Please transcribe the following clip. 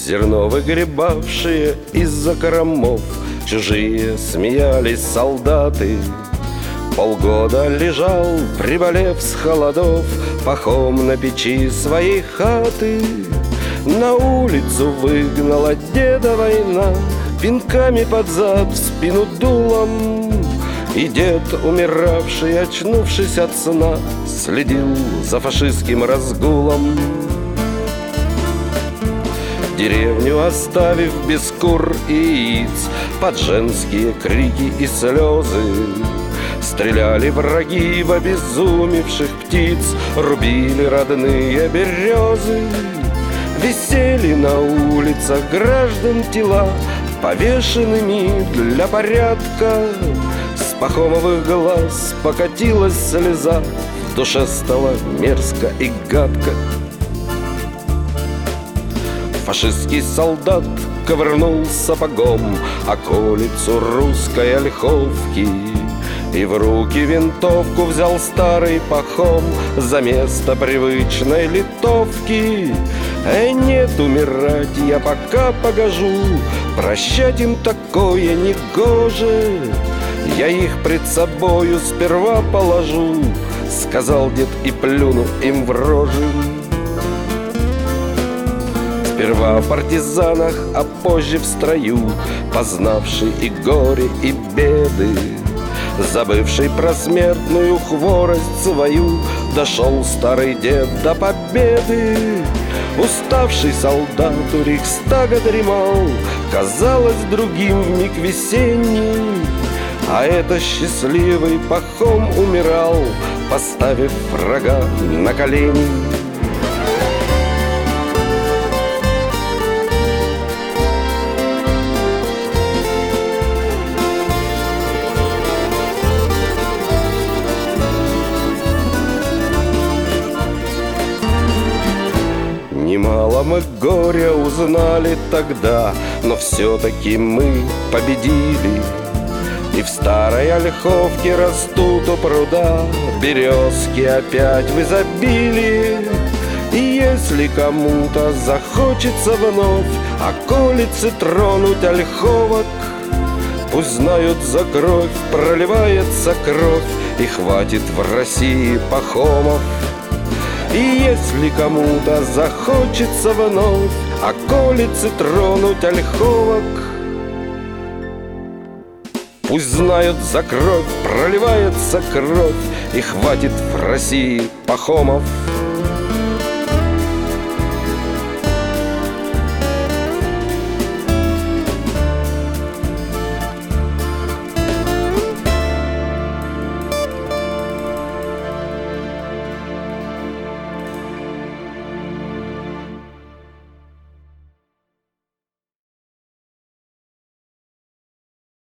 Зерно выгребавшие из-за кормов, чужие смеялись солдаты. Полгода лежал, приболев с холодов, пахом на печи своей хаты. На улицу выгнала деда война, пинками под зад, в спину дулом. И дед, умиравший, очнувшись от сна, следил за фашистским разгулом. Деревню оставив без кур и яиц, под женские крики и слезы, стреляли враги в обезумевших птиц, рубили родные березы. Висели на улицах граждан тела, повешенными для порядка. С пахомовых глаз покатилась слеза, в душе стало мерзко и гадко. Фашистский солдат ковырнул сапогом околицу русской ольховки и в руки винтовку взял старый пахом за место привычной литовки. Нет, умирать я пока погожу, прощать им такое негоже. Я их пред собою сперва положу, сказал дед и плюнул им в рожи. Сперва в партизанах, а позже в строю, познавший и горе, и беды, забывший про смертную хворость свою, дошел старый дед до победы. Уставший солдат у Рейхстага дремал, казалось, другим вмиг весенний, а это счастливый пахом умирал, поставив врага на колени. Немало мы горя узнали тогда, но все-таки мы победили. И в старой ольховке растут у пруда березки опять в изобилии. И если кому-то захочется вновь околицы тронуть ольховок, пусть знают, за кровь проливается кровь, и хватит в России пахомов. И если кому-то захочется вновь околицы тронуть ольховок, пусть знают, за кровь проливается кровь, и хватит в России пахомов.